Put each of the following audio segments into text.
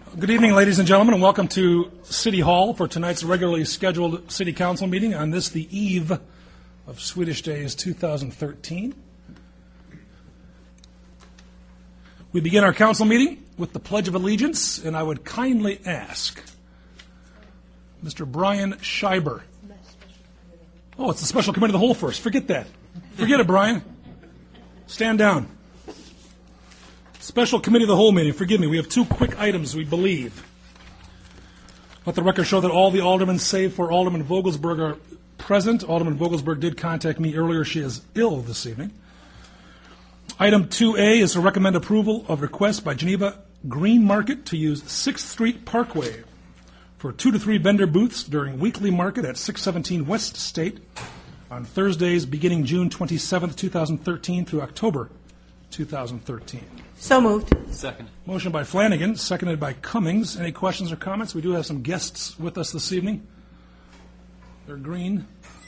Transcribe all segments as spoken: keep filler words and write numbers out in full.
Good evening, ladies and gentlemen, and welcome to City Hall for tonight's regularly scheduled City Council meeting on this, the eve of Swedish Days two thousand thirteen. We begin our council meeting with the Pledge of Allegiance, and I would kindly ask Mister Brian Scheiber. Oh, it's the Special Committee of the Whole first. Forget that. Forget it, Brian. Stand down. Special Committee of the Whole meeting. Forgive me. We have two quick items, we believe. Let the record show that all the aldermen, save for Alderman Vogelsberg, are present. Alderman Vogelsberg did contact me earlier. She is ill this evening. Item two A is to recommend approval of request by Geneva Green Market to use sixth Street Parkway for two to three vendor booths during weekly market at six seventeen West State on Thursdays beginning June twenty-seventh, two thousand thirteen through October two thousand thirteen. So moved. Second. Motion by Flanagan, seconded by Cummings. Any questions or comments? We do have some guests with us this evening. They're green.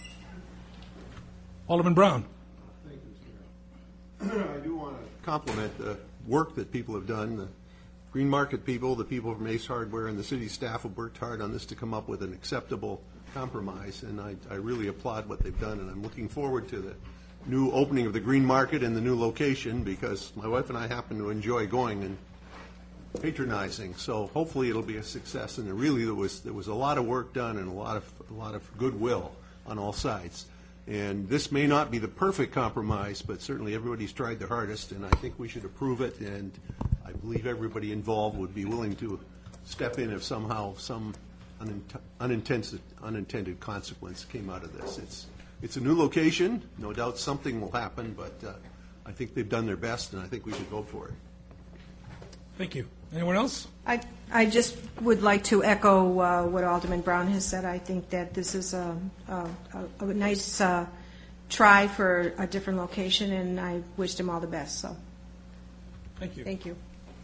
Alderman Brown. Thank you, Mister Mayor. I do want to compliment the work that people have done. The Green Market people, the people from Ace Hardware, and the city staff have worked hard on this to come up with an acceptable compromise, and I, I really applaud what they've done, and I'm looking forward to the new opening of the Green Market and the new location, because my wife and I happen to enjoy going and patronizing. So hopefully it'll be a success. And there really there was there was a lot of work done and a lot of a lot of goodwill on all sides. And this may not be the perfect compromise, but certainly everybody's tried their hardest, and I think we should approve it. And I believe everybody involved would be willing to step in if somehow some unint- unintended unintended consequence came out of this. It's It's a new location. No doubt something will happen, but uh, I think they've done their best, and I think we should go for it. Thank you. Anyone else? I, I just would like to echo uh, what Alderman Brown has said. I think that this is a, a, a, a nice uh, try for a different location, and I wish them all the best. So, Thank you. thank you.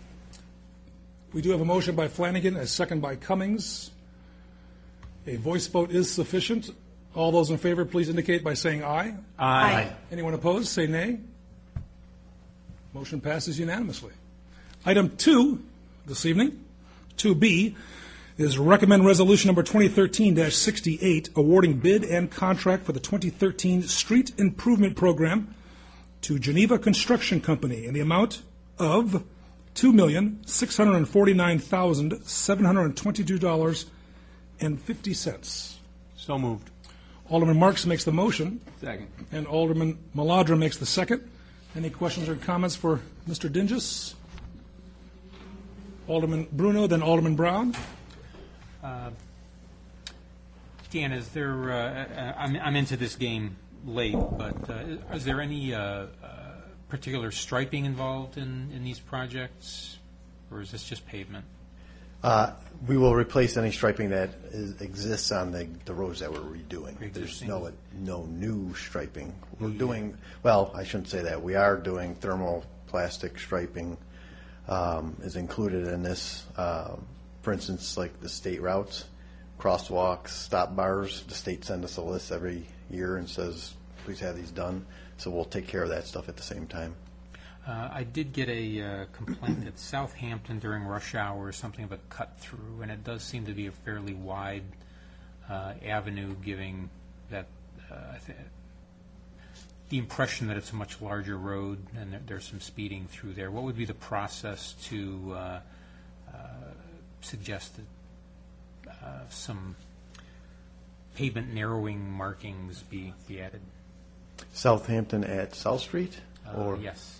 We do have a motion by Flanagan, a second by Cummings. A voice vote is sufficient. All those in favor, please indicate by saying aye. Aye. Anyone opposed, say nay. Motion passes unanimously. Item two this evening, two B, is recommend resolution number twenty thirteen dash sixty-eight, awarding bid and contract for the twenty thirteen Street Improvement Program to Geneva Construction Company in the amount of two million six hundred forty-nine thousand seven hundred twenty-two dollars and fifty cents. So moved. Alderman Marks makes the motion. Second. And Alderman Maladra makes the second. Any questions or comments for Mister Dinges? Alderman Bruno, then Alderman Brown. Uh, Dan, is there? Uh, I'm, I'm into this game late, but uh, is there any uh, uh, particular striping involved in, in these projects, or is this just pavement? Uh, we will replace any striping that is, exists on the, the roads that we're redoing. There's no no new striping. We're doing, well, I shouldn't say that. We are doing thermoplastic striping um, is included in this. Um, for instance, like the state routes, crosswalks, stop bars, the state sends us a list every year and says, please have these done. So we'll take care of that stuff at the same time. Uh, I did get a uh, complaint at Southampton during rush hour, something of a cut through, and it does seem to be a fairly wide uh, avenue, giving that uh, I th- the impression that it's a much larger road, and there, there's some speeding through there. What would be the process to uh, uh, suggest that uh, some pavement narrowing markings be, be added? Southampton at South Street? Uh, or yes.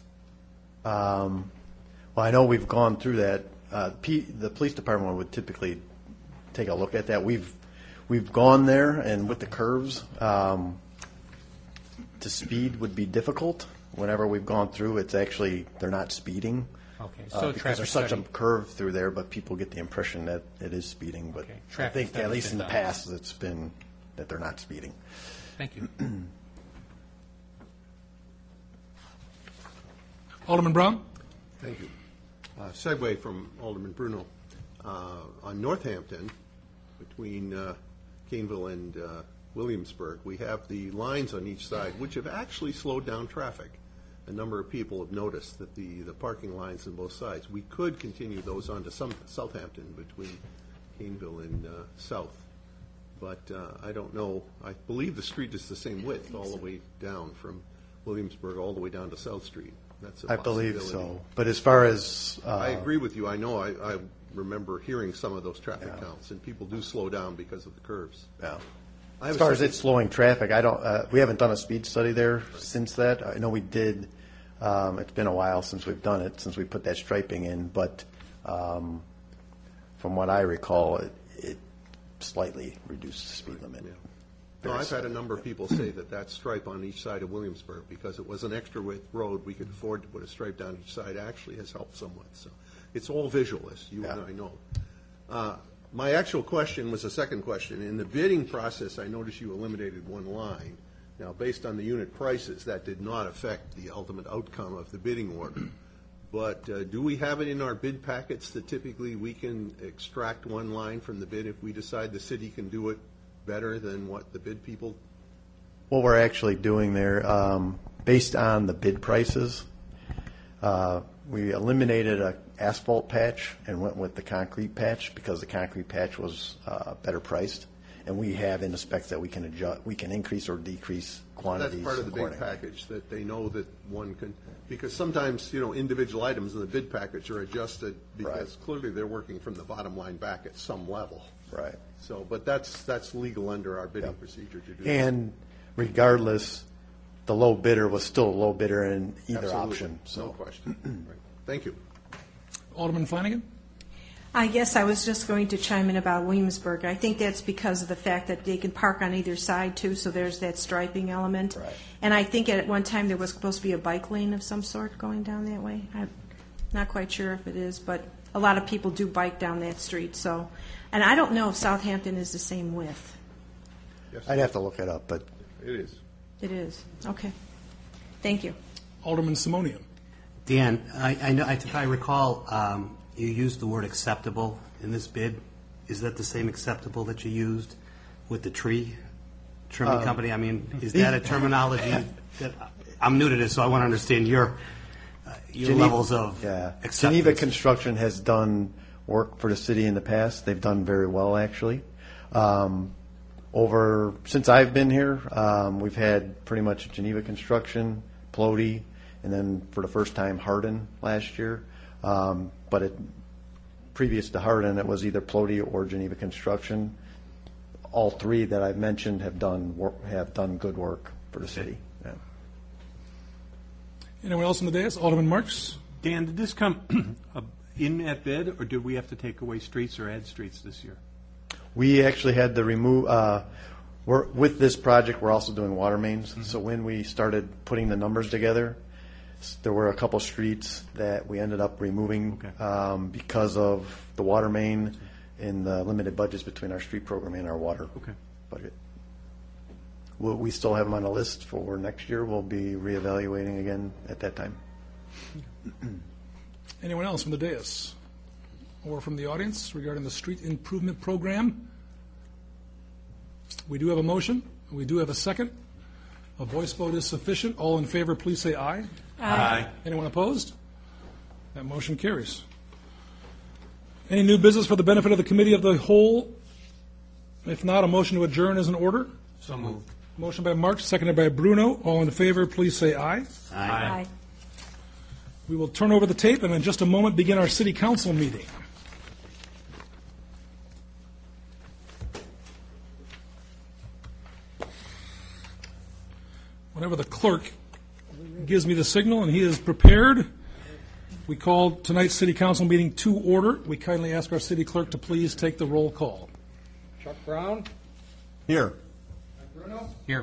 Um, well, I know we've gone through that. Uh, P, the police department would typically take a look at that. We've we've gone there, and with the curves, um, to speed would be difficult. Whenever we've gone through, it's actually they're not speeding. Okay, so uh, because there's such a study. curve through there, but people get the impression that it is speeding. But Okay. I think, at study's least in been the done. past, it's been that they're not speeding. Thank you. Alderman Brown. Thank you. Uh, segue from Alderman Bruno. Uh, on Northampton, between uh, Caneville and uh, Williamsburg, we have the lines on each side, which have actually slowed down traffic. a number of people have noticed that the, the parking lines on both sides, we could continue those on to some, Southampton between Caneville and uh, South. But uh, I don't know, I believe the street is the same width all the way down from Williamsburg all the way down to South Street. That's a I believe possibility. so. But as far as, uh, I agree with you. I know, I, I remember hearing some of those traffic Yeah. counts, and people do slow down because of the curves. yeah. I have As a far as second- it slowing traffic, I don't, uh, we haven't done a speed study there since that. I know we did, um, it's been a while since we've done it, since we put that striping in, but, um, from what I recall, it, it slightly reduced the speed limit. Yeah. No, I've had a number of people say that that stripe on each side of Williamsburg, because it was an extra width road, we could afford to put a stripe down each side, actually has helped somewhat. So it's all visual, as you and Yeah. I know. Uh, My actual question was a second question. In the bidding process, I noticed you eliminated one line. Now, based on the unit prices, that did not affect the ultimate outcome of the bidding order. But uh, do we have it in our bid packets that typically we can extract one line from the bid if we decide the city can do it better than what the bid people? What we're actually doing there, um, based on the bid prices, uh, we eliminated a asphalt patch and went with the concrete patch because the concrete patch was uh, better priced. And we have in the specs that we can adjust, we can increase or decrease quantities That's part of the bid accordingly. package, that they know that one can, because sometimes, you know, individual items in the bid package are adjusted because Right. clearly they're working from the bottom line back at some level. Right. So, but that's, that's legal under our bidding Yep. procedure to do that. And regardless, the low bidder was still a low bidder in either Absolutely. option. No So question. Right. Thank you. Alderman Flanagan? I guess I was just going to chime in about Williamsburg. I think that's because of the fact that they can park on either side, too, so there's that striping element. Right. And I think at one time there was supposed to be a bike lane of some sort going down that way. I'm not quite sure if it is, but a lot of people do bike down that street, so. And I don't know if Southampton is the same width. Yes, I'd have to look it up, but it is. It is. Okay. Thank you. Alderman Simonian? Dan, I, I know, if I recall, um, you used the word acceptable in this bid. Is that the same acceptable that you used with the tree trimming company? I mean, is that a terminology that, I'm new to this, so I want to understand your, uh, your Geneva- levels of yeah. acceptance. Geneva Construction has done work for the city in the past. They've done very well, actually. Um, over since I've been here, um, we've had pretty much Geneva Construction, Plody, and then for the first time Hardin last year. Um, but it, previous to Hardin, it was either Plody or Geneva Construction. All three that I've mentioned have done wor- have done good work for the city. Yeah. Anyone else on the dais? Alderman Marks? Dan, did this come uh, in at bid, or did we have to take away streets or add streets this year? We actually had to remove, uh, we're, with this project, we're also doing water mains. Mm-hmm. So when we started putting the numbers together, s- there were a couple streets that we ended up removing Okay. um, because of the water main and the limited budgets between our street program and our water Okay. budget. We'll, we still have them on a list for next year. We'll be reevaluating again at that time. Anyone else from the dais or from the audience regarding the street improvement program? We do have a motion. We do have a second. A voice vote is sufficient. All in favor, please say aye. Aye. Anyone opposed? That motion carries. Any new business for the benefit of the committee of the whole? If not, a motion to adjourn is in order. So moved. Motion by Mark, seconded by Bruno. All in favor, please say aye. Aye. We will turn over the tape and in just a moment begin our city council meeting. Whenever the clerk gives me the signal and he is prepared, we call tonight's city council meeting to order. We kindly ask our city clerk to please take the roll call. Chuck Brown. Here. Bruno. Here.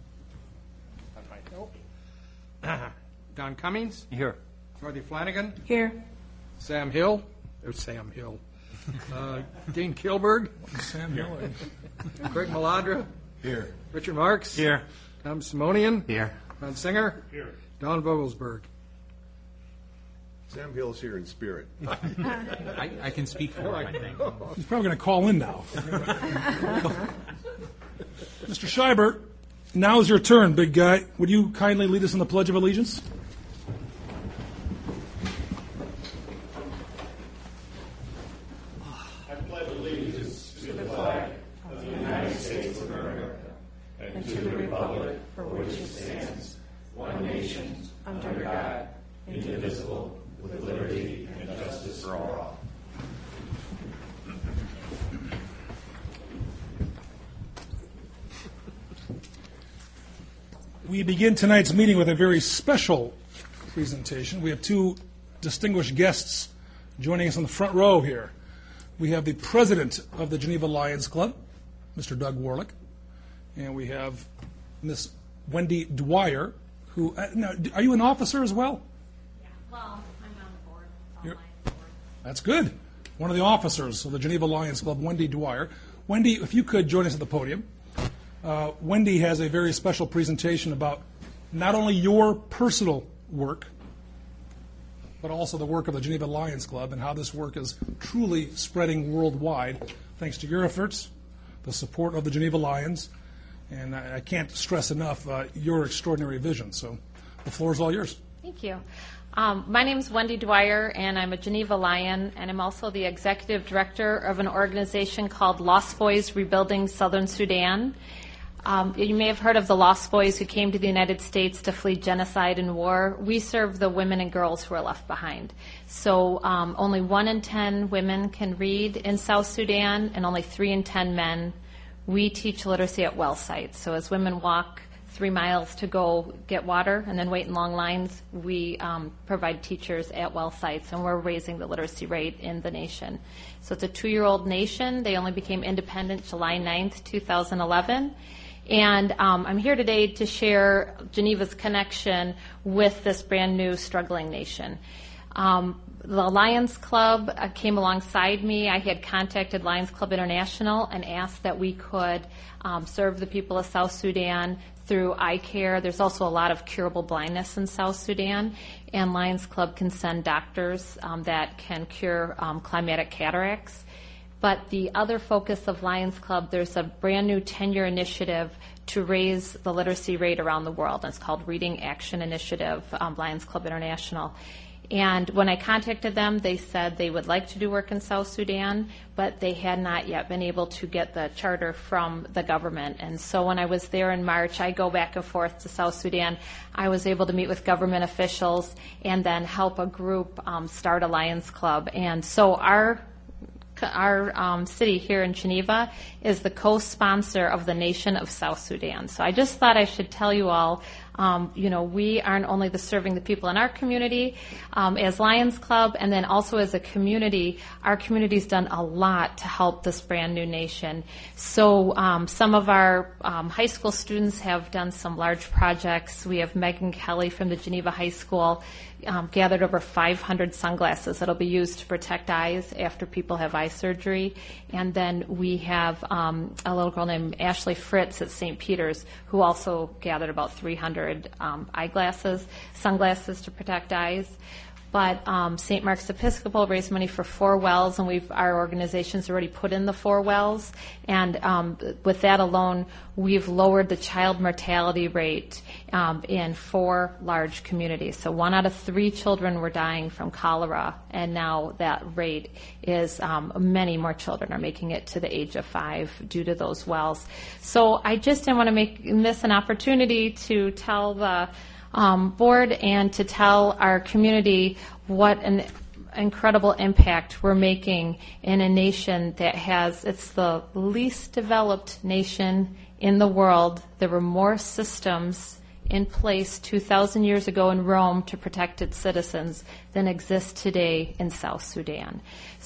Don Cummings. Here. Dorothy Flanagan. Here. Sam Hill. Or Sam Hill. Uh, Dean Kilberg. Sam Miller. Craig Maladra. Here. Richard Marks. Here. Tom Simonian. Here. Ron Singer. Here. Don Vogelsberg. Sam Hill's here in spirit. I, I can speak for him, I think. He's probably going to call in now. Mister Scheibert, now is your turn, big guy. Would you kindly lead us in the Pledge of Allegiance? under God, indivisible, with liberty and justice for all. We begin tonight's meeting with a very special presentation. We have two distinguished guests joining us on the front row here. We have the president of the Geneva Lions Club, Mister Doug Warlick, and we have Miss Wendy Dwyer, who, uh, now, are you an officer as well? Yeah, well, I'm on the board, on You're- Lions board. That's good. One of the officers of the Geneva Lions Club, Wendy Dwyer. Wendy, if you could join us at the podium. Uh, Wendy has a very special presentation about not only your personal work, but also the work of the Geneva Lions Club and how this work is truly spreading worldwide thanks to your efforts, the support of the Geneva Lions, and I, I can't stress enough uh, your extraordinary vision. So the floor is all yours. Thank you. Um, my name is Wendy Dwyer, and I'm a Geneva Lion, and I'm also the executive director of an organization called Lost Boys Rebuilding Southern Sudan. Um, you may have heard of the Lost Boys who came to the United States to flee genocide and war. We serve the women and girls who are left behind. So um, only one in ten women can read in South Sudan, and only three in ten men. We teach literacy at well sites. So as women walk three miles to go get water and then wait in long lines, we um, provide teachers at well sites, and we're raising the literacy rate in the nation. So it's a two-year-old nation. They only became independent July ninth, two thousand eleven. And um, I'm here today to share Geneva's connection with this brand new struggling nation. Um, the Lions Club uh, came alongside me. I had contacted Lions Club International and asked that we could um, serve the people of South Sudan through eye care. There's also a lot of curable blindness in South Sudan, and Lions Club can send doctors um, that can cure um, climatic cataracts. But the other focus of Lions Club, there's a brand new ten-year initiative to raise the literacy rate around the world. And it's called Reading Action Initiative, um, Lions Club International. And when I contacted them, they said they would like to do work in South Sudan, but they had not yet been able to get the charter from the government. And so when I was there in March, I go back and forth to South Sudan. I was able to meet with government officials and then help a group um, start a Lions Club. And so our Our um, city here in Geneva is the co-sponsor of the nation of South Sudan. So I just thought I should tell you all, um, you know, we aren't only the serving the people in our community um, as Lions Club, and then also as a community, our community's done a lot to help this brand new nation. So um, some of our um, high school students have done some large projects. We have Megan Kelly from the Geneva High School Um, gathered over five hundred sunglasses that'll be used to protect eyes after people have eye surgery. And then we have um, a little girl named Ashley Fritz at Saint Peter's who also gathered about three hundred um, eyeglasses, sunglasses to protect eyes. But um, Saint Mark's Episcopal raised money for four wells, and we've our organization's already put in the four wells. And um, with that alone, we've lowered the child mortality rate um, in four large communities. So one out of three children were dying from cholera, and now that rate is um, many more children are making it to the age of five due to those wells. So I just didn't want to make miss an opportunity to tell the Um, board and to tell our community what an incredible impact we're making in a nation that has, it's the least developed nation in the world. There were more systems in place two thousand years ago in Rome to protect its citizens than exist today in South Sudan.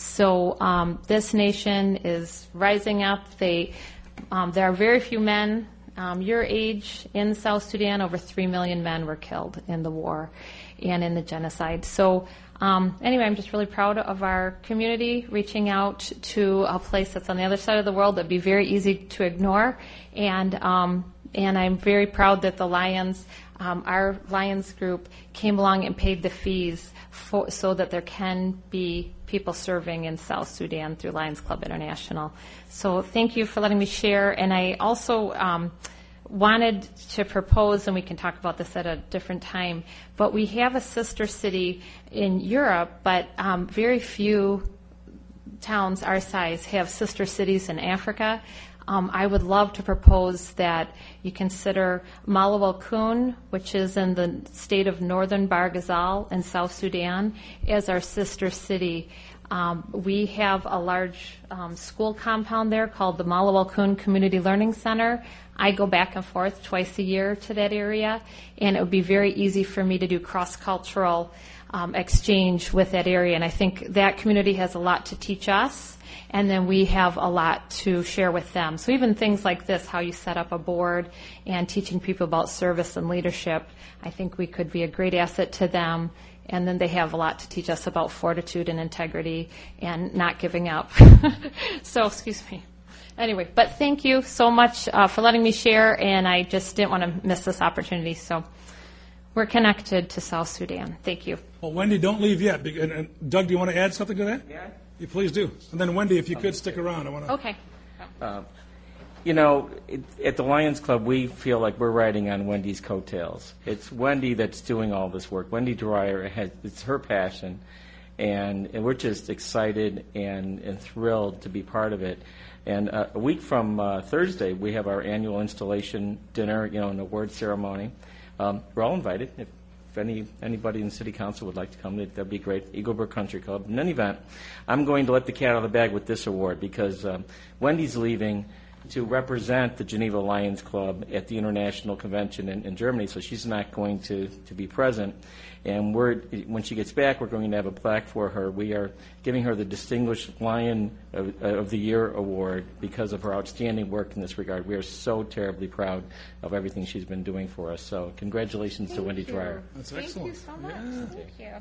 So um, this nation is rising up. They, um, there are very few men Um, your age in South Sudan, over three million men were killed in the war and in the genocide. So um, anyway, I'm just really proud of our community reaching out to a place that's on the other side of the world that would be very easy to ignore. And um, and I'm very proud that the Lions, um, our Lions group, came along and paid the fees for, so that there can be people serving in South Sudan through Lions Club International. So thank you for letting me share. And I also um, wanted to propose, and we can talk about this at a different time, but we have a sister city in Europe, but um, very few towns our size have sister cities in Africa. Um, I would love to propose that you consider Malawalkun, which is in the state of northern Barghazal in South Sudan, as our sister city. Um, we have a large um, school compound there called the Malawalkun Community Learning Center. I go back and forth twice a year to that area, and it would be very easy for me to do cross-cultural um, exchange with that area. And I think that community has a lot to teach us, and then we have a lot to share with them. So even things like this, how you set up a board and teaching people about service and leadership, I think we could be a great asset to them. And then they have a lot to teach us about fortitude and integrity and not giving up. So, excuse me. Anyway, but thank you so much uh, for letting me share, and I just didn't want to miss this opportunity. So we're connected to South Sudan. Thank you. Well, Wendy, don't leave yet. Be- And, and Doug, do you want to add something to that? Yeah. You please do. And then Wendy, if you could stick around, I want to. Okay. Uh, you know, it, at the Lions Club, we feel like we're riding on Wendy's coattails. It's Wendy that's doing all this work. Wendy Dwyer, has, it's her passion, and, and we're just excited and, and thrilled to be part of it. And uh, a week from uh, Thursday, we have our annual installation dinner, you know, an award ceremony. Um, we're all invited. If, if any anybody in the city council would like to come, that'd be great. Eaglebrook Country Club. In any event, I'm going to let the cat out of the bag with this award because um, Wendy's leaving to represent the Geneva Lions Club at the International Convention in, in Germany, so she's not going to, to be present. And we're, when she gets back, we're going to have a plaque for her. We are giving her the Distinguished Lion of, of the Year award because of her outstanding work in this regard. We are so terribly proud of everything she's been doing for us. So congratulations Thank to Wendy you. Dwyer. That's Thank excellent. you so much. Yeah. Thank you.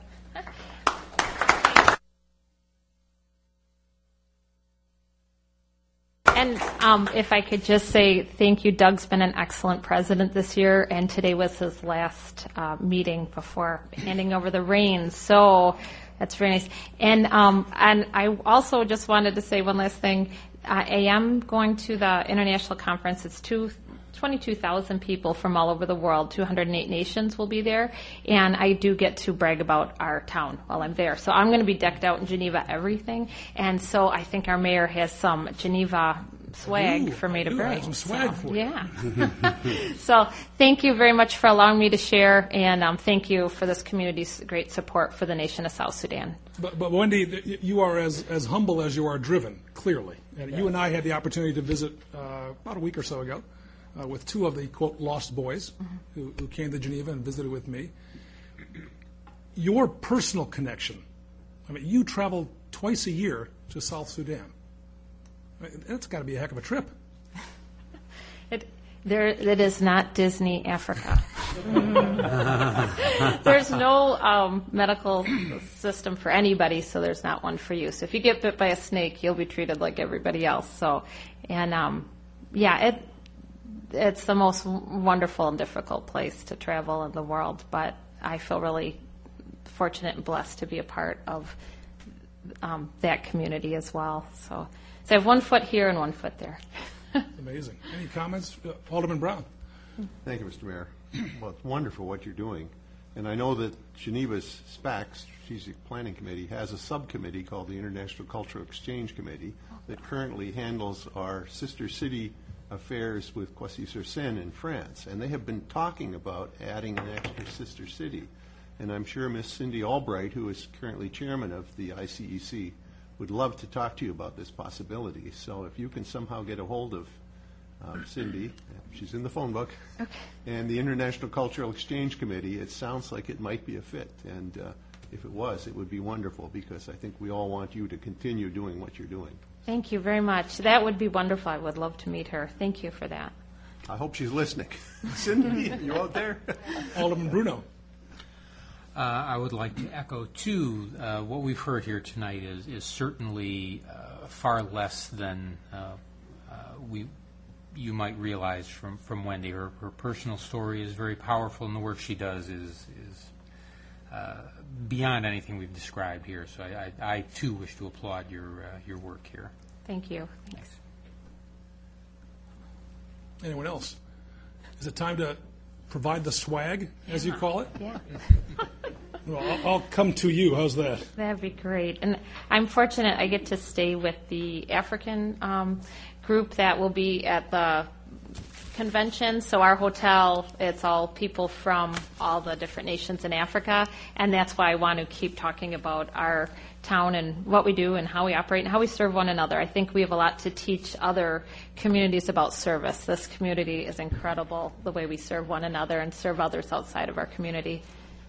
And um, if I could just say thank you, Doug's been an excellent president this year, and today was his last uh, meeting before handing over the reins. So that's very nice. And um, and I also just wanted to say one last thing. Uh, I am going to the international conference. It's two. twenty-two thousand people from all over the world, two hundred eight nations will be there, and I do get to brag about our town while I'm there. So I'm going to be decked out in Geneva everything, and so I think our mayor has some Geneva swag Ooh, for me to I do. I bring. have some swag so, for you. Yeah. So thank you very much for allowing me to share, and um, thank you for this community's great support for the nation of South Sudan. But, but Wendy, th- you are as, as humble as you are driven, clearly. And you and I had the opportunity to visit uh, about a week or so ago. Uh, with two of the, quote, lost boys who, who came to Geneva and visited with me. Your personal connection, I mean, you travel twice a year to South Sudan. I mean, that's got to be a heck of a trip. It, there, it is not Disney Africa. There's no um, medical system for anybody, so there's not one for you. So if you get bit by a snake, you'll be treated like everybody else. So, and um, yeah, it. It's the most wonderful and difficult place to travel in the world, but I feel really fortunate and blessed to be a part of um, that community as well. So, so I have one foot here and one foot there. Amazing. Any comments? Uh, Alderman Brown. Thank you, Mister Mayor. Well, it's wonderful what you're doing. And I know that Geneva's SPAC, Strategic Planning Committee, has a subcommittee called the International Cultural Exchange Committee that currently handles our sister city affairs with Coissy-sur-Seine in France, and they have been talking about adding an extra sister city. And I'm sure Miss Cindy Albright, who is currently chairman of the I C E C, would love to talk to you about this possibility. So if you can somehow get a hold of um, Cindy, she's in the phone book, Okay. and the International Cultural Exchange Committee, it sounds like it might be a fit. And uh, if it was, it would be wonderful, because I think we all want you to continue doing what you're doing. Thank you very much. That would be wonderful. I would love to meet her. Thank you for that. I hope she's listening. Cindy, you out there? Alderman Bruno. Uh, I would like to echo, too, uh, what we've heard here tonight is, is certainly uh, far less than uh, uh, we you might realize from, from Wendy. Her, her personal story is very powerful, and the work she does is, is uh, beyond anything we've described here. So I, I, I too, wish to applaud your, uh, your work here. Thank you. Thanks. Anyone else? Is it time to provide the swag, as you call it? Yeah. Well, I'll, I'll come to you. How's that? That'd be great. And I'm fortunate I get to stay with the African um, group that will be at the convention. So our hotel, it's all people from all the different nations in Africa. And that's why I want to keep talking about our town and what we do and how we operate and how we serve one another. I think we have a lot to teach other communities about service. This community is incredible, the way we serve one another and serve others outside of our community.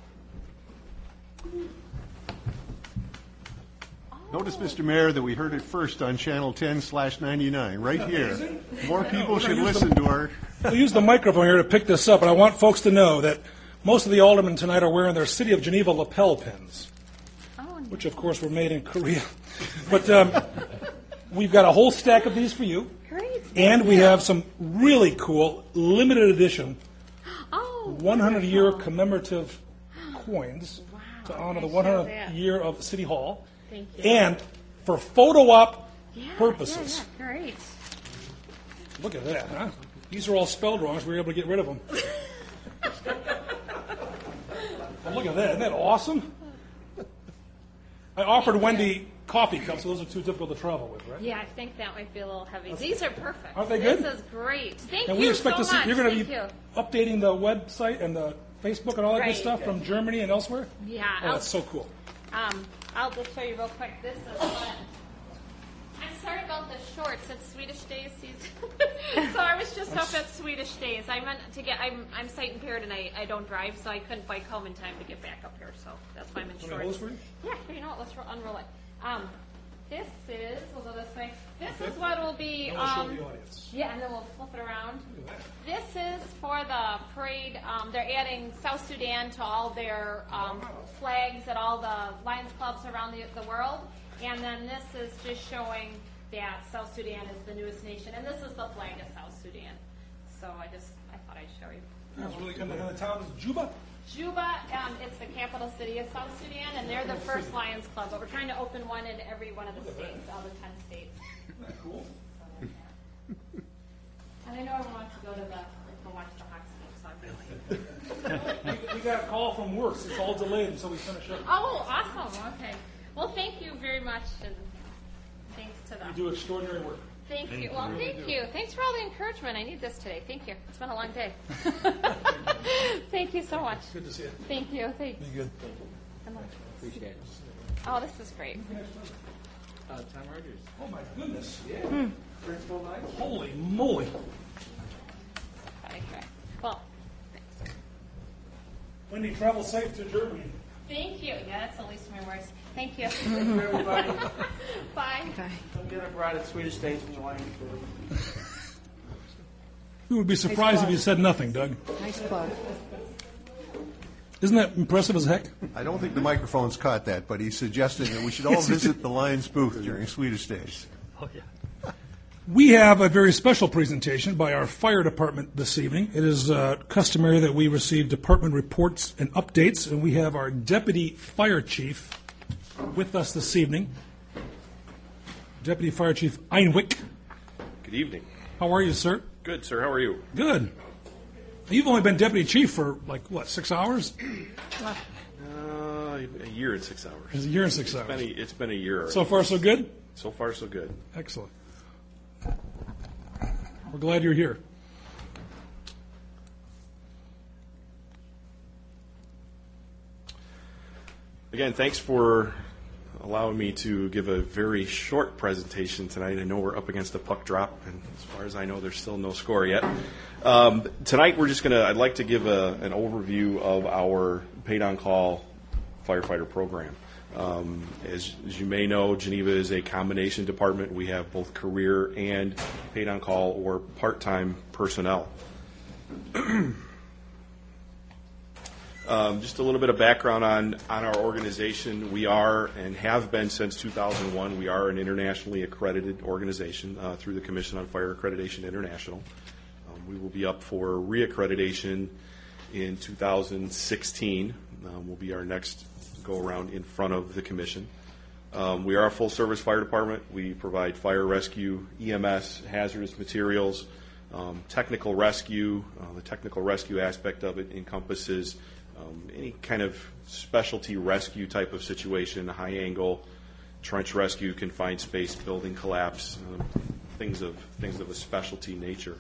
Notice, Mister Mayor, that we heard it first on Channel ten slash ninety-nine, right here. More people should listen to our... We'll use the microphone here to pick this up, and I want folks to know that most of the aldermen tonight are wearing their City of Geneva lapel pins, which, of course, were made in Korea. But um, we've got a whole stack of these for you. Great. And we have some really cool limited edition Oh, one hundred year commemorative coins wow. to honor the I share one hundredth that. year of City Hall. Thank you. And for photo op Yeah, purposes. Yeah, yeah, great. Look at that, huh? These are all spelled wrong, so we were able to get rid of them. Well, look at that. Isn't that awesome? I offered Wendy coffee cups, so those are too difficult to travel with, right? Yeah, I think that might be a little heavy. These are perfect. Aren't they good? This is great. Thank And you we expect so to see, much. you're going to Thank be you. updating the website and the Facebook and all that good Right. stuff from Germany and elsewhere? Yeah. Oh, I'll- that's so cool. Um, I'll just show you real quick. This is one. I'm sorry about the shorts. It's Swedish Days season. So I was just up at Swedish Days. I meant to get, I'm, I'm sight impaired and I, I don't drive, so I couldn't bike home in time to get back up here. So that's why I'm in Want me to hold this shorts. for you? Yeah, here, you know what? Let's ro- unroll it. Um, this is, we'll go this way. This is what will be, And I'll show um, the audience. yeah, and then we'll flip it around. This is for the parade. Um, they're adding South Sudan to all their um, flags at all the Lions clubs around the, the world. And then this is just showing that South Sudan is the newest nation. And this is the flag of South Sudan. So I just, I thought I'd show you. That's really good. And the town is Juba? Juba, um, it's the capital city of South Sudan, and they're the first Lions Club. But we're trying to open one in every one of the states, all the ten states. Isn't that cool? And I know everyone wants to go to the, go watch the hockey game, so I'm we, we got a call from Works. It's all delayed until we finish up. Oh, awesome. Okay. Well, thank you very much, and thanks to them. You do extraordinary work. Thank you. Well, thank you. Thanks for all the encouragement. I need this today. Thank you. It's been a long day. Thank you so much. Good to see you. Thank you. Thanks. Be good. Appreciate it. Oh, this is great. Uh, Tom Rogers. Oh, my goodness. Hmm. Principal Life? Holy moly. Okay. Well, Wendy, travel safe to Germany. thank you. Yeah, that's the least of my worries. Thank you. Thank you, everybody. Bye. Come get a bride at Swedish Days from the Lions Club. We would be surprised if you said nothing, Doug. Nice plug. Isn't that impressive as heck? I don't think the microphones caught that, but he's suggesting that we should all visit the Lions booth during Swedish Days. We have a very special presentation by our fire department this evening. It is uh, customary that we receive department reports and updates, and we have our deputy fire chief with us this evening. Deputy Fire Chief Einwick. Good evening. How are you, sir? Good, sir. How are you? Good. You've only been deputy chief for, like, what, six hours? Uh, a year and six hours. It's a year and six It's hours. been a, it's been a year. already. So far, so good? So far, so good. Excellent. We're glad you're here. Again, thanks for allowing me to give a very short presentation tonight. I know we're up against a puck drop, and as far as I know, there's still no score yet. Um, tonight, we're just going to, I'd like to give a, an overview of our paid-on-call firefighter program. Um, as, as you may know, Geneva is a combination department. We have both career and paid-on-call or part-time personnel. Um, just a little bit of background on, on our organization. We are and have been since two thousand one. We are an internationally accredited organization uh, through the Commission on Fire Accreditation International. Um, we will be up for reaccreditation in two thousand sixteen. Um, will be our next go around in front of the Commission. Um, we are a full service fire department. We provide fire rescue, E M S, hazardous materials, um, technical rescue. Uh, the technical rescue aspect of it encompasses um, any kind of specialty rescue type of situation, high angle, trench rescue, confined space, building collapse, um, things of things of a specialty nature.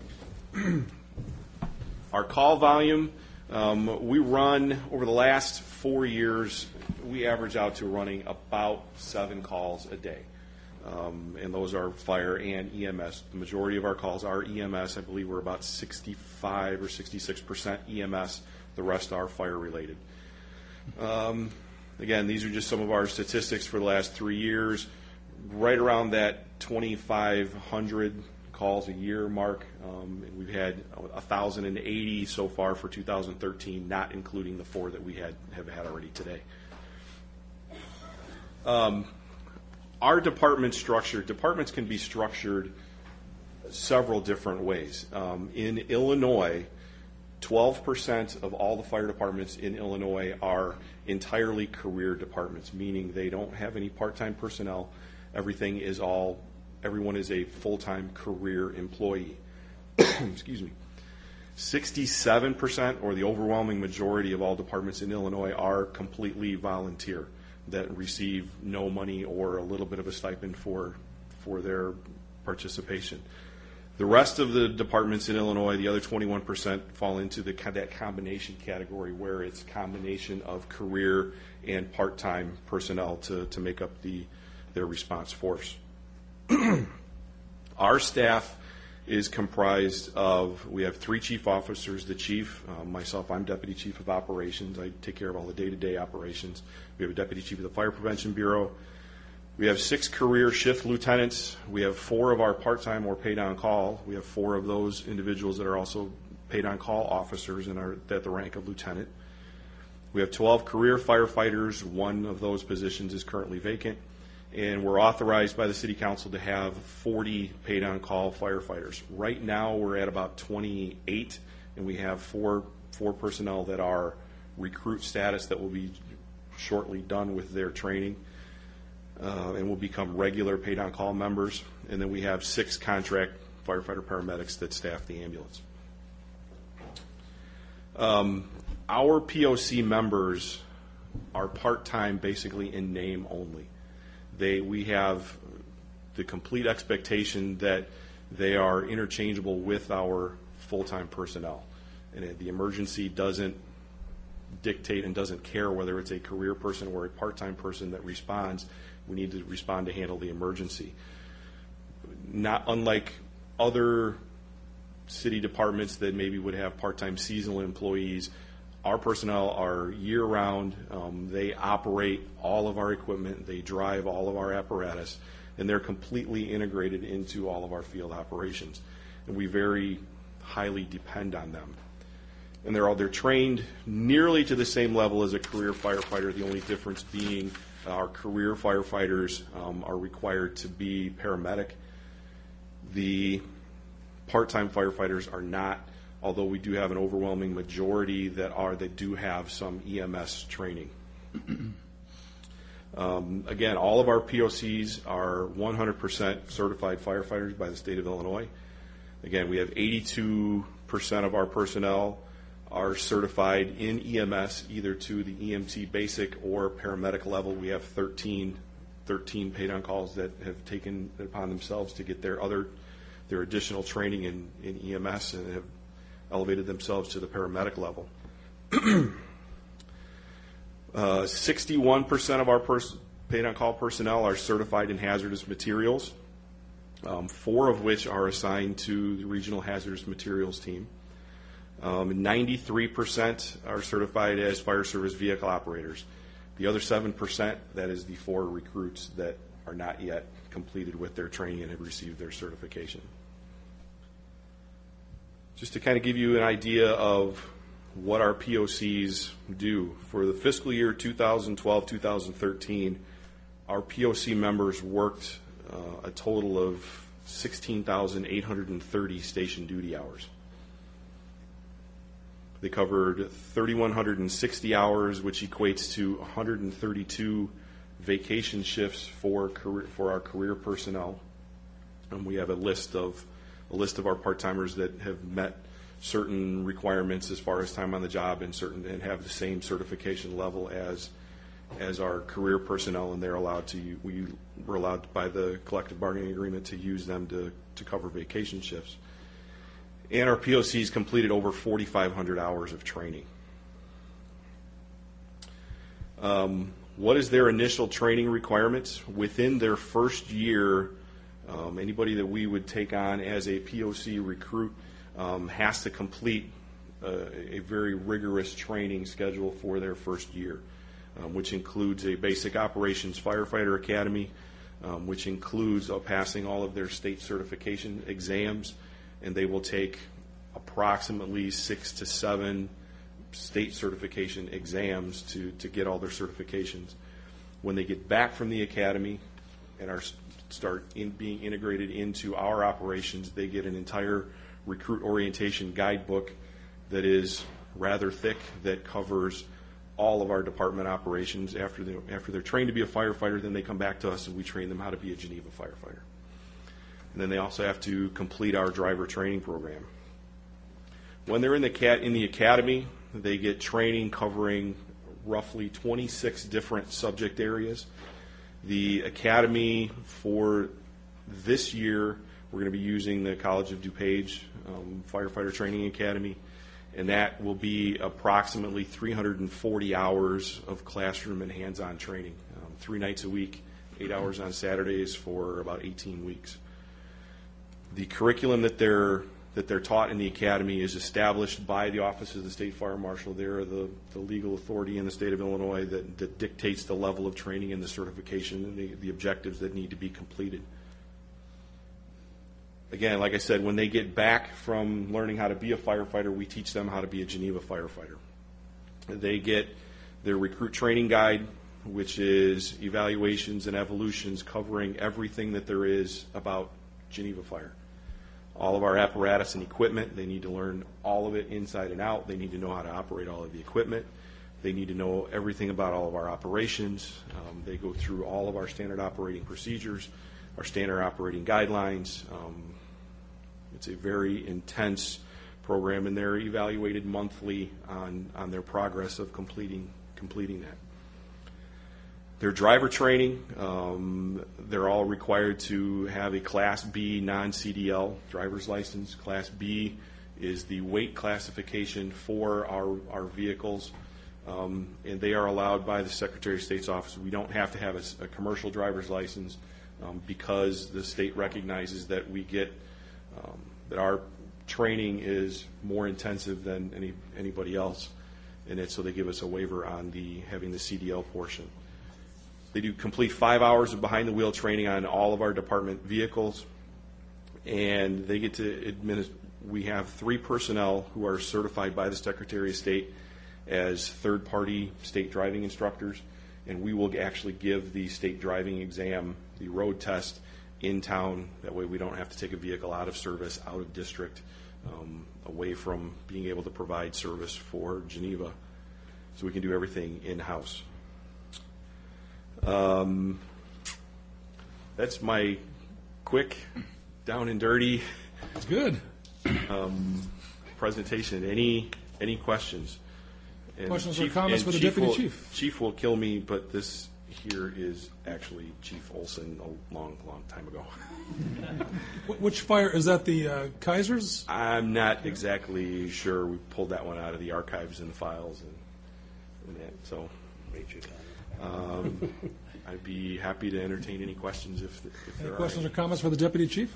Our call volume, um, we run over the last four years, we average out to running about seven calls a day. Um, and those are fire and E M S. The majority of our calls are E M S. I believe we're about sixty-five or sixty-six percent E M S. The rest are fire related. Um, again, these are just some of our statistics for the last three years. Right around that twenty-five hundred calls a year mark. Um, and we've had one thousand eighty so far for two thousand thirteen, not including the four that we had have had already today. Um, Our department structure, departments can be structured several different ways. Um, in Illinois, twelve percent of all the fire departments in Illinois are entirely career departments, meaning they don't have any part-time personnel. Everything is all, everyone is a full-time career employee. Excuse me. sixty-seven percent, or the overwhelming majority of all departments in Illinois, are completely volunteer, that receive no money or a little bit of a stipend for for their participation. The rest of the departments in Illinois, the other twenty-one percent, fall into the that combination category where it's a combination of career and part-time personnel to, to make up the their response force. Our staff is comprised of, we have three chief officers, the chief, uh, myself, I'm deputy chief of operations. I take care of all the day-to-day operations. We have a deputy chief of the Fire Prevention Bureau. We have six career shift lieutenants. We have four of our part-time or paid-on-call. We have four of those individuals that are also paid-on-call officers and are at the rank of lieutenant. We have twelve career firefighters. One of those positions is currently vacant. And we're authorized by the City Council to have forty paid-on-call firefighters. Right now, we're at about twenty-eight, and we have four four personnel that are recruit status that will be shortly done with their training uh, and will become regular paid-on-call members. And then we have six contract firefighter paramedics that staff the ambulance. Um, our P O C members are part-time, basically in name only. They, we have the complete expectation that they are interchangeable with our full-time personnel. And the emergency doesn't dictate and doesn't care whether it's a career person or a part-time person that responds. We need to respond to handle the emergency. Not unlike other city departments that maybe would have part-time seasonal employees, our personnel are year-round. Um, they operate all of our equipment. They drive all of our apparatus, and they're completely integrated into all of our field operations. And we very highly depend on them. And they're all they're trained nearly to the same level as a career firefighter. The only difference being uh, our career firefighters um, are required to be paramedic. The part-time firefighters are not, although we do have an overwhelming majority that are that do have some E M S training. um, again, all of our P O Cs are one hundred percent certified firefighters by the state of Illinois. Again, we have eighty-two percent of our personnel are certified in E M S, either to the E M T basic or paramedic level. We have thirteen, thirteen paid-on-calls that have taken it upon themselves to get their other their additional training in, in E M S and have elevated themselves to the paramedic level. uh, sixty-one percent of our pers- paid-on-call personnel are certified in hazardous materials, um, four of which are assigned to the regional hazardous materials team. Um, ninety-three percent are certified as fire service vehicle operators. The other seven percent, that is the four recruits that are not yet completed with their training and have received their certification. Just to kind of give you an idea of what our P O Cs do. For the fiscal year two thousand twelve to two thousand thirteen, our P O C members worked uh, a total of sixteen thousand eight hundred thirty station duty hours. They covered three thousand one hundred sixty hours, which equates to one hundred thirty-two vacation shifts for career, for our career personnel. And we have a list of a list of our part-timers that have met certain requirements as far as time on the job and certain and have the same certification level as as our career personnel, and they're allowed to we we're allowed by the collective bargaining agreement to use them to, to cover vacation shifts. And our P O Cs completed over forty-five hundred hours of training. Um, what is their initial training requirements? Within their first year, um, anybody that we would take on as a P O C recruit um, has to complete uh, a very rigorous training schedule for their first year, um, which includes a basic operations firefighter academy, um, which includes uh, passing all of their state certification exams, and they will take approximately six to seven state certification exams to, to get all their certifications. When they get back from the academy and are start in being integrated into our operations, they get an entire recruit orientation guidebook that is rather thick, that covers all of our department operations. After they after they're trained to be a firefighter, then they come back to us and we train them how to be a Geneva firefighter. And then they also have to complete our driver training program. When they're in the cat in the academy, they get training covering roughly twenty-six different subject areas. The academy for this year, we're going to be using the College of DuPage um, Firefighter Training Academy, and that will be approximately three hundred forty hours of classroom and hands-on training, um, three nights a week, eight hours on Saturdays for about eighteen weeks. The curriculum that they're that they're taught in the academy is established by the Office of the State Fire Marshal. They're the, the legal authority in the state of Illinois that, that dictates the level of training and the certification and the, the objectives that need to be completed. Again, like I said, when they get back from learning how to be a firefighter, we teach them how to be a Geneva firefighter. They get their recruit training guide, which is evaluations and evolutions covering everything that there is about Geneva Fire. All of our apparatus and equipment, they need to learn all of it inside and out. They need to know how to operate all of the equipment. They need to know everything about all of our operations. Um, they go through all of our standard operating procedures, our standard operating guidelines. Um, it's a very intense program, and they're evaluated monthly on, on their progress of completing completing that. Their driver training, um, they're all required to have a Class B non-C D L driver's license. Class B is the weight classification for our, our vehicles, um, and they are allowed by the Secretary of State's office. We don't have to have a, a commercial driver's license um, because the state recognizes that we get, um, that our training is more intensive than any anybody else, and it, so they give us a waiver on the having the C D L portion. They do complete five hours of behind-the-wheel training on all of our department vehicles, and they get to administer. We have three personnel who are certified by the Secretary of State as third-party state driving instructors, and we will actually give the state driving exam, the road test, in town. That way we don't have to take a vehicle out of service, out of district, um, away from being able to provide service for Geneva. So we can do everything in-house. Um, that's my quick, down and dirty. That's good. Um, presentation. Any any questions? And Questions Chief, or comments and for the Chief Deputy will, Chief? Chief will kill me, but this here is actually Chief Olson a long, long time ago. Wh- Which fire, is that the uh, Kaiser's? I'm not exactly sure. We pulled that one out of the archives and the files and, and that. So, um, I'd be happy to entertain any questions if, if there Any are questions or any. comments for the Deputy Chief?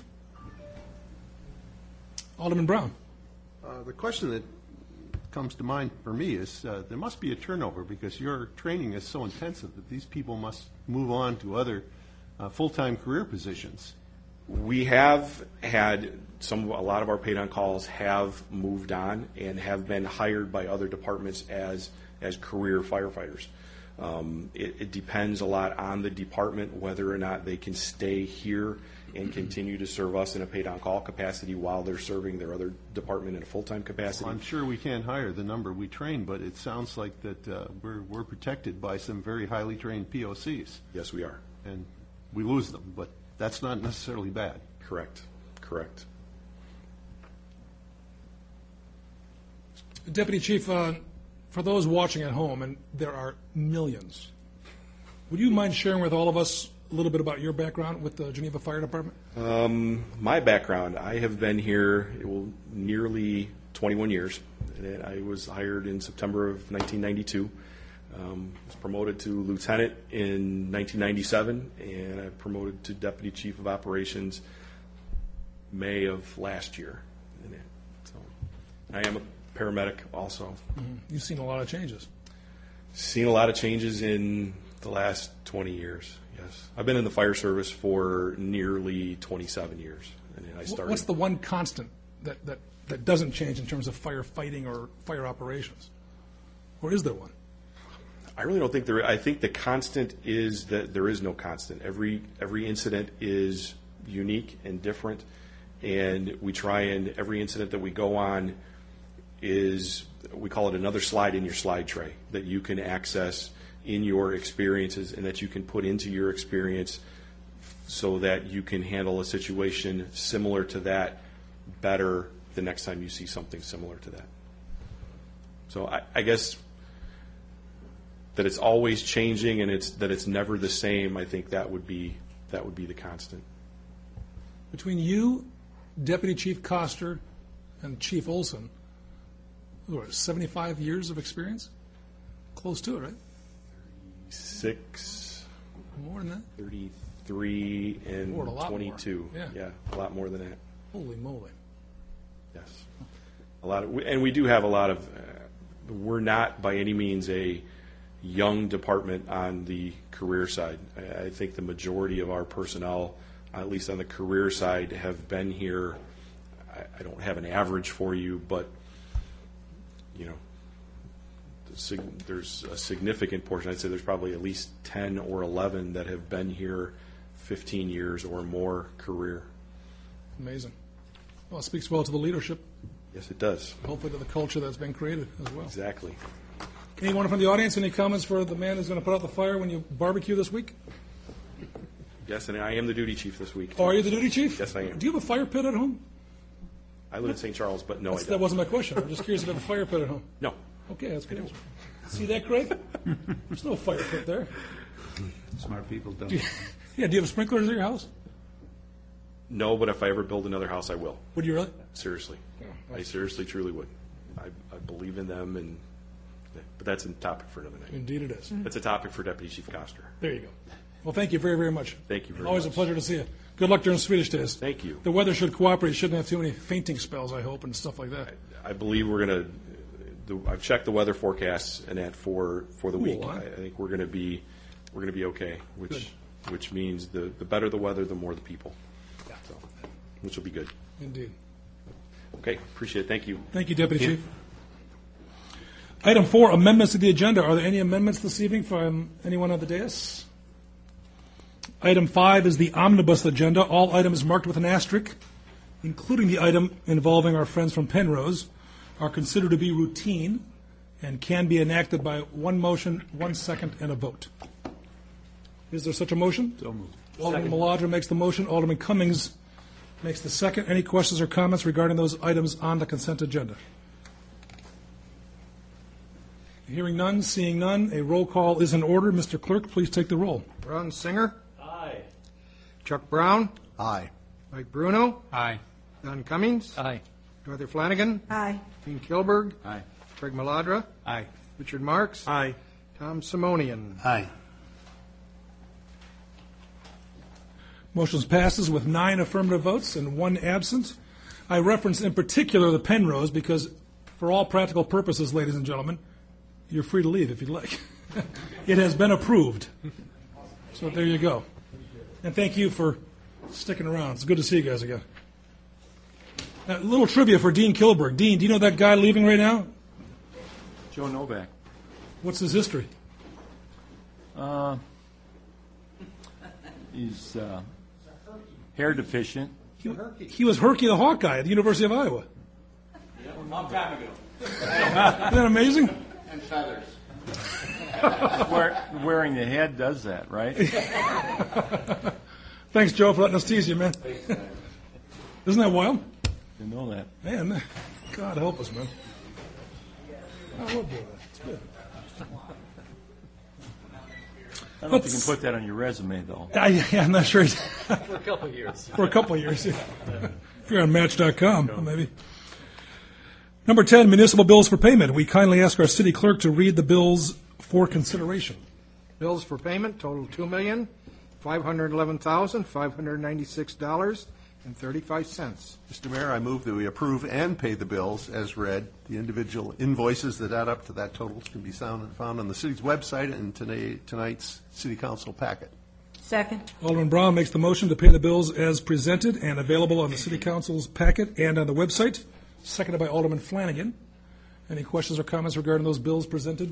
Alderman Brown. Uh, the question that comes to mind for me is uh, there must be a turnover because your training is so intensive that these people must move on to other uh, full-time career positions. We have had some, a lot of our paid on calls have moved on and have been hired by other departments as as career firefighters. Um, it, it depends a lot on the department whether or not they can stay here and continue to serve us in a paid on call capacity while they're serving their other department in a full-time capacity. Well, I'm sure we can't hire the number we train, but it sounds like that uh, we're we're protected by some very highly trained P O Cs. Yes, we are. And we lose them, but that's not necessarily bad. Correct. Correct. Deputy Chief, uh, for those watching at home, and there are millions, would you mind sharing with all of us a little bit about your background with the Geneva Fire Department? Um, my background, I have been here it will, nearly twenty-one years. And I was hired in September of nineteen ninety-two. Um, was promoted to lieutenant in nineteen ninety-seven, and I promoted to deputy chief of operations May of last year. And it, so I am a paramedic also. Mm-hmm. You've seen a lot of changes. Seen a lot of changes in the last twenty years. Yes, I've been in the fire service for nearly twenty-seven years, and I started. What's the one constant that, that, that doesn't change in terms of firefighting or fire operations, or is there one? I really don't think there. I think the constant is that there is no constant. Every every incident is unique and different, and we try and every incident that we go on is, we call it another slide in your slide tray that you can access in your experiences and that you can put into your experience so that you can handle a situation similar to that better the next time you see something similar to that. So I, I guess that it's always changing and it's that it's never the same. I think that would be that would be the constant. Between you, Deputy Chief Koster, and Chief Olson, what, seventy-five years of experience? Close to it, right? Six. More than that? thirty-three and More, a lot twenty-two. more. Yeah. yeah, a lot more than that. Holy moly. Yes. A lot of, and we do have a lot of, uh, we're not by any means a young department on the career side. I, I think the majority of our personnel, at least on the career side, have been here. I, I don't have an average for you, but, you know, the sig- there's a significant portion. I'd say there's probably at least ten or eleven that have been here fifteen years or more career. Amazing. Well, it speaks well to the leadership. Yes, it does. Hopefully to the culture that's been created as well. Exactly. Anyone from the audience, any comments for the man who's going to put out the fire when you barbecue this week? Yes, and I am the duty chief this week. Oh, are you the duty chief? Yes, I am. Do you have a fire pit at home? I live in Saint Charles, but no, That's, I don't. that wasn't my question. I'm just curious if you have a fire pit at home. No. Okay, that's good. See that, Craig? There's no fire pit there. Smart people don't. Do you, yeah, do you have sprinklers at your house? No, but if I ever build another house, I will. Would you really? Seriously. I seriously, truly would. I, I believe in them, and but that's a topic for another night. Indeed it is. That's a topic for Deputy Chief Koster. There you go. Well, thank you very, very much. Thank you very Always much. a pleasure to see you. Good luck during Swedish days. Thank you. The weather should cooperate. Shouldn't have too many fainting spells, I hope, and stuff like that. I believe we're going to. I've checked the weather forecasts and that for for the Cool, week. huh? I, I think we're going to be we're going to be okay, which Good. which means the the better the weather, the more the people. So, which will be good. Indeed. Okay, appreciate it. Thank you. Thank you, Deputy Chief. Item four, amendments to the agenda. Are there any amendments this evening from anyone on the dais? Item five is the omnibus agenda. All items marked with an asterisk, including the item involving our friends from Penrose, are considered to be routine and can be enacted by one motion, one second, and a vote. Is there such a motion? So moved. Alderman Maladra makes the motion. Alderman Cummings makes the second. Any questions or comments regarding those items on the consent agenda? Hearing none, seeing none, a roll call is in order. Mister Clerk, please take the roll. Ron Singer, Aye. Chuck Brown, Aye. Mike Bruno, Aye. Don Cummings, Aye. Dorothy Flanagan, Aye. Dean Kilberg, Aye. Craig Maladra, Aye. Richard Marks, Aye. Tom Simonian. Aye. Motion passes with nine affirmative votes and one absent. I reference in particular the Penrose because, for all practical purposes, ladies and gentlemen, you're free to leave if you'd like. It has been approved. So there you go. And thank you for sticking around. It's good to see you guys again. A little trivia for Dean Kilberg. Dean, do you know that guy leaving right now? Joe Novak. What's his history? Uh, he's uh, hair deficient. He, he was Herky the Hawkeye at the University of Iowa. Long time ago. Isn't that amazing? And feathers. Wear, wearing the head does that, right? Thanks, Joe, for letting us tease you, man. Isn't that wild? You know that. Man, God help us, man. I love doing that. It's good. I don't know if you can put that on your resume, though. I, yeah, I'm not sure. For a couple of years. For a couple of years, yeah. If you're on Match dot com, maybe. Number ten, municipal bills for payment. We kindly ask our city clerk to read the bills for consideration. Bills for payment total two million, five hundred eleven thousand, five hundred ninety-six dollars and thirty-five cents. Mister Mayor, I move that we approve and pay the bills as read. The individual invoices that add up to that total can be found found on the city's website and today, tonight's city council packet. Second. Alderman Brown makes the motion to pay the bills as presented and available on the city council's packet and on the website. Seconded by Alderman Flanagan. Any questions or comments regarding those bills presented?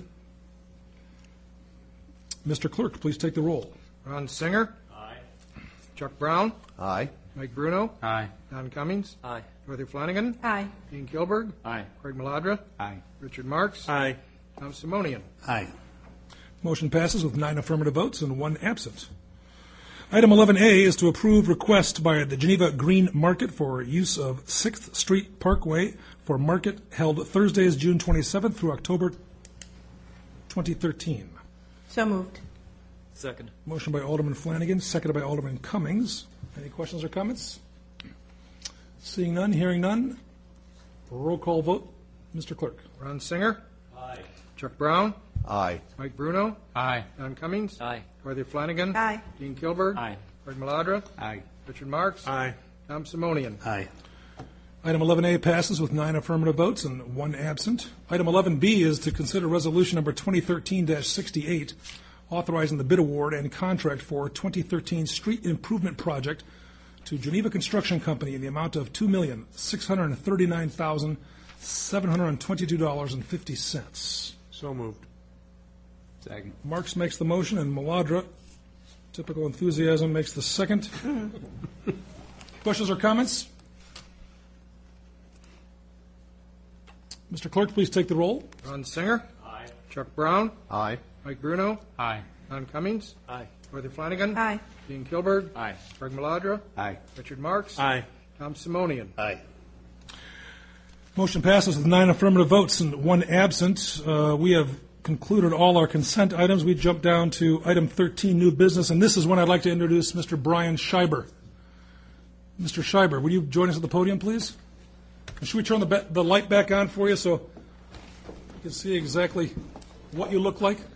Mister Clerk, please take the roll. Ron Singer. Aye. Chuck Brown. Aye. Mike Bruno. Aye. Don Cummings. Aye. Dorothy Flanagan. Aye. Dean Kilberg. Aye. Craig Maladra. Aye. Richard Marks. Aye. Tom Simonian. Aye. Motion passes with nine affirmative votes and one absent. Item eleven A is to approve request by the Geneva Green Market for use of sixth Street Parkway for market held Thursdays, June twenty-seventh through October twenty thirteen. So moved. Second. Motion by Alderman Flanagan, seconded by Alderman Cummings. Any questions or comments? Seeing none, hearing none. Roll call vote. Mister Clerk. Ron Singer. Aye. Chuck Brown. Aye. Mike Bruno. Aye. Don Cummings. Aye. Dorothy Flanagan. Aye. Dean Kilberg. Aye. Craig Maladra. Aye. Richard Marks. Aye. Tom Simonian. Aye. Item eleven A passes with nine affirmative votes and one absent. Item eleven B is to consider resolution number twenty thirteen dash sixty-eight, authorizing the bid award and contract for twenty thirteen street improvement project to Geneva Construction Company in the amount of two million, six hundred thirty-nine thousand, seven hundred twenty-two dollars and fifty cents. So moved. Second. Marks makes the motion, and Maladra, typical enthusiasm, makes the second. Questions or comments? Mister Clerk, please take the roll. Ron Singer. Aye. Chuck Brown. Aye. Mike Bruno. Aye. Don Cummings. Aye. Dorothy Flanagan. Aye. Dean Kilberg. Aye. Craig Maladra. Aye. Richard Marks. Aye. Tom Simonian. Aye. Motion passes with nine affirmative votes and one absent. Uh, we have concluded all our consent items. We jump down to item thirteen, new business, and this is when I'd like to introduce Mister Brian Scheiber. Mister Scheiber, would you join us at the podium, please? And should we turn the, ba- the light back on for you so you can see exactly what you look like?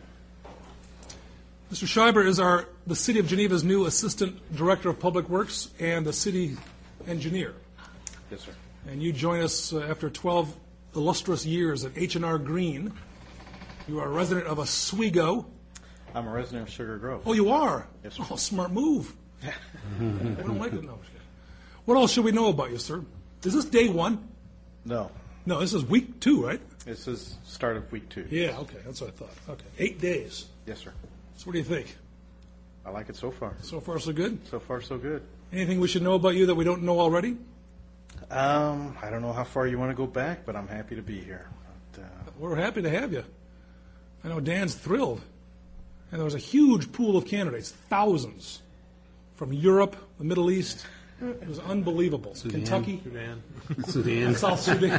Mister Scheiber is our the City of Geneva's new Assistant Director of Public Works and the City Engineer. Yes, sir. And you join us uh, after twelve illustrious years at H and R Green. You are a resident of Oswego. I'm a resident of Sugar Grove. Oh, you are? Yes, sir. Oh, smart move. I don't like it. No. What else should we know about you, sir? Is this day one? No, No, this is week two, right? this is start of week two. Yeah, okay, that's what I thought. Okay, eight days. Yes, sir. So what do you think? I like it so far. So far, so good? So far, so good. Anything we should know about you that we don't know already? Um, I don't know how far you want to go back, but I'm happy to be here. But, uh, We're happy to have you. I know Dan's thrilled. And there was a huge pool of candidates, thousands, from Europe, the Middle East. It was unbelievable. Sudan. Kentucky, Sudan. Sudan. South Sudan.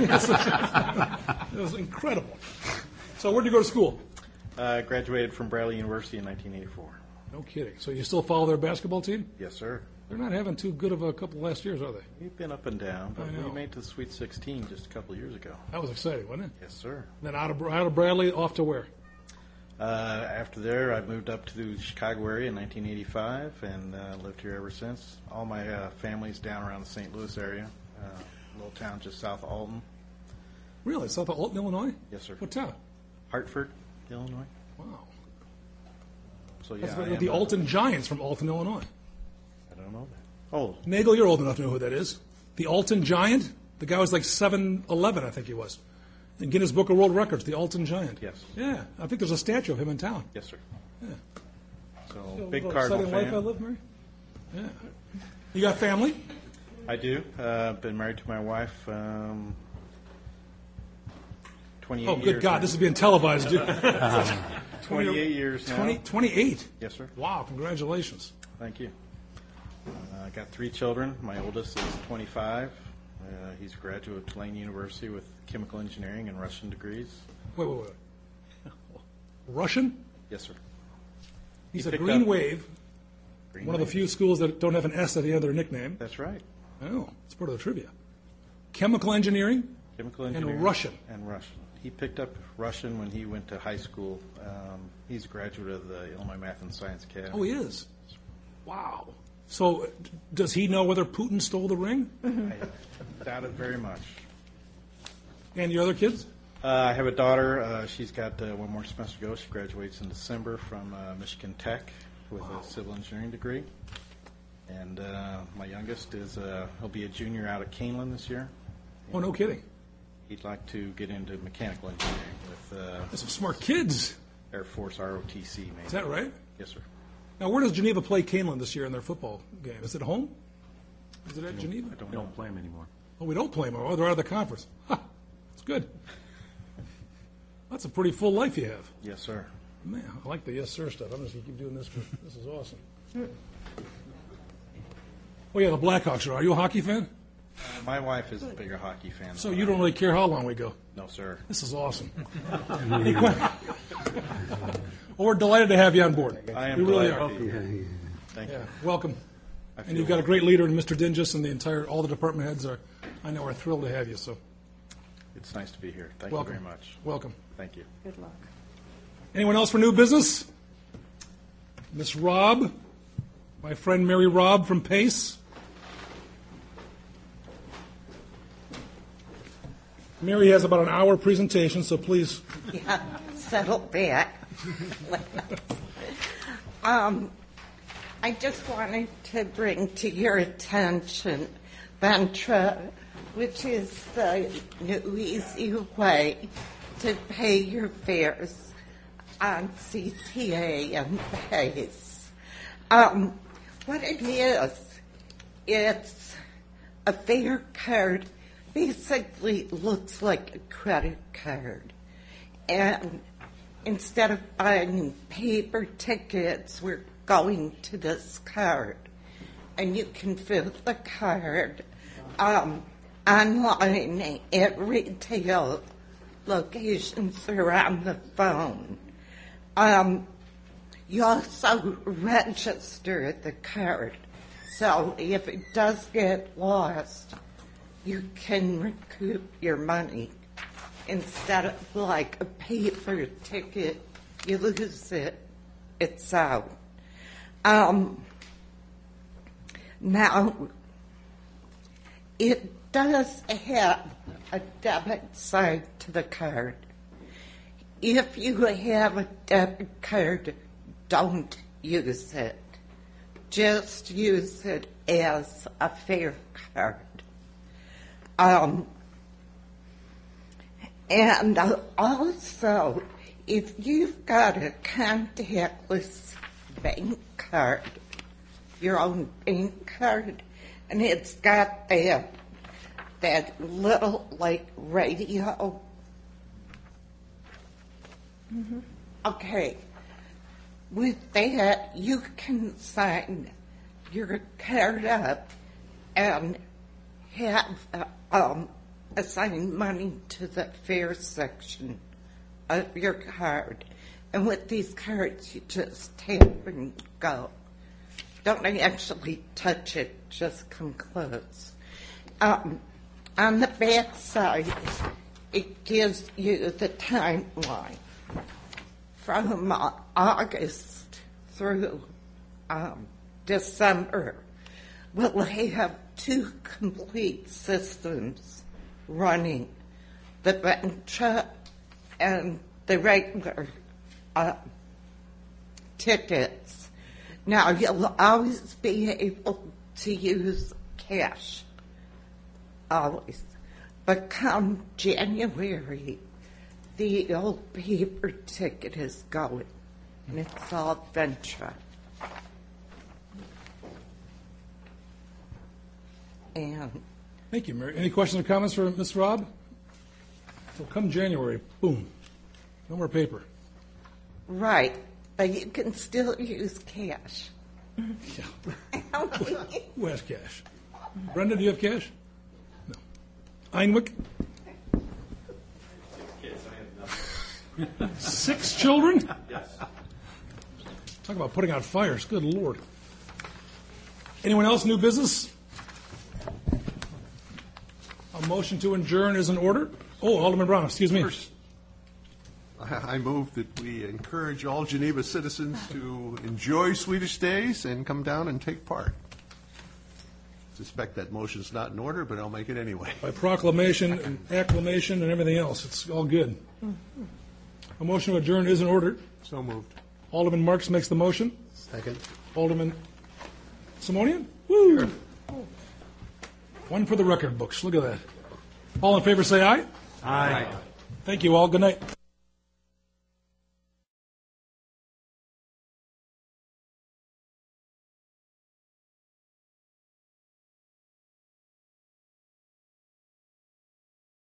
It was incredible. So where'd you go to school? I graduated from Bradley University in nineteen eighty-four. No kidding. So you still follow their basketball team? Yes, sir. They're not having too good of a couple last years, are they? We've been up and down, but I know. we made it to the Sweet sixteen just a couple of years ago. That was exciting, wasn't it? Yes, sir. Then out of, out of Bradley, off to where? Uh, after there, I moved up to the Chicago area in nineteen eighty-five and uh, lived here ever since. All my uh, family's down around the Saint Louis area, uh, a little town just south of Alton. Really? South of Alton, Illinois? Yes, sir. What town? Hartford, Illinois. Wow. So yeah, That's I the, am, the uh, Alton Giants from Alton, Illinois. I don't know that. Oh, Nagel, you're old enough to know who that is. The Alton Giant? The guy was like seven eleven, I think he was. In Guinness Book of World Records, the Alton Giant. yes. Yeah, I think there's a statue of him in town. Yes, sir. Yeah. So, Little- big little Cardinal exciting life I fan. live, Mary? Yeah. You got family? I do. Uh, been married to my wife um, twenty-eight Oh, years. good God, this is being televised. dude. twenty-eight years now. twenty, twenty-eight? Yes, sir. Wow, congratulations. Thank you. Uh, I got three children. My oldest is twenty-five. Uh, he's a graduate of Tulane University with chemical engineering and Russian degrees. Wait, wait, wait. Russian? Yes, sir. He's He a picked Green up- Wave, Green one of the Wave. few schools that don't have an S at the end of their nickname. That's right. Oh, it's part of the trivia. Chemical engineering? Chemical And engineering. Russian. And Russian. He picked up Russian when he went to high school. Um, he's a graduate of the Illinois Math and Science Academy. Oh, he is? Wow. So, d- does he know whether Putin stole the ring? I doubt it very much. And your other kids? Uh, I have a daughter. Uh, she's got uh, one more semester to go. She graduates in December from uh, Michigan Tech with a civil engineering degree. And uh, my youngest is uh, he'll be a junior out at Canelan this year. Oh, no kidding. He'd like to get into mechanical engineering with uh, That's some smart kids. Air Force R O T C. Maybe. Is that right? Yes, sir. Now, where does Geneva play Canelan this year in their football game? Is it home? Is it at Geneva? I don't We know. don't play them anymore. Oh, we don't play them. Oh, they're out of the conference. Huh. That's good. That's a pretty full life you have. Yes, sir. Man, I like the yes, sir stuff. I'm just going to keep doing this. For, this is awesome. Oh, yeah, the Blackhawks are. Are you a hockey fan? Uh, my wife is a bigger hockey fan. So than you I don't am. really care how long we go. No, sir. This is awesome. Any que- well, we're delighted to have you on board. I am we really delighted are. to be here. Thank Yeah, you. welcome. I And feel you've got a great leader in Mister Dingus, and the entire all the department heads are. I know are thrilled to have you. So It's nice to be here. Thank welcome. you very much. Welcome. Thank you. Good luck. Anyone else for new business? Miss Robb, my friend Mary Robb from Pace. Mary has about an hour presentation, so please. Yeah, settle back. um, I just wanted to bring to your attention Ventra, which is the new easy way to pay your fares on C T A and Pace. Um, what it is, it's a fare card. Basically looks like a credit card. And instead of buying paper tickets, we're going to this card. And you can fill the card um, online at retail locations or on the phone. Um, you also register the card. So if it does get lost, you can recoup your money instead of like a paper ticket. You lose it, it's out. Um, now, it does have a debit side to the card. If you have a debit card, don't use it. Just use it as a fare card. Um, and also, if you've got a contactless bank card, your own bank card, and it's got that that little like radio. Mm-hmm. Okay, with that you can sign your card up and have uh, um, assign money to the fare section of your card. And with these cards, you just tap and go. Don't actually touch it, just come close. Um, on the back side, it gives you the timeline from uh, August through um, December. We'll have two complete systems running, the Ventra and the regular uh, tickets. Now, you'll always be able to use cash, always. But come January, the old paper ticket is going, and it's all Ventra. And Thank you, Mary. Any questions or comments for Miz Robb? So come January, boom, no more paper. right, but you can still use cash. Yeah. Who has cash? Brenda, do you have cash? No. Einwick? Six children? Yes. Talk about putting out fires. Good Lord. Anyone else, new business? A motion to adjourn is in order. Oh, Alderman Brown, excuse me. First, I I move that we encourage all Geneva citizens to enjoy Swedish Days and come down and take part. Suspect that motion's not in order, but I'll make it anyway. By proclamation and acclamation and everything else. It's all good. A motion to adjourn is in order. So moved. Alderman Marks makes the motion. Second. Alderman Simonian? Woo! One for the record books. Look at that. All in favor say aye. Aye. Thank you all. Good night.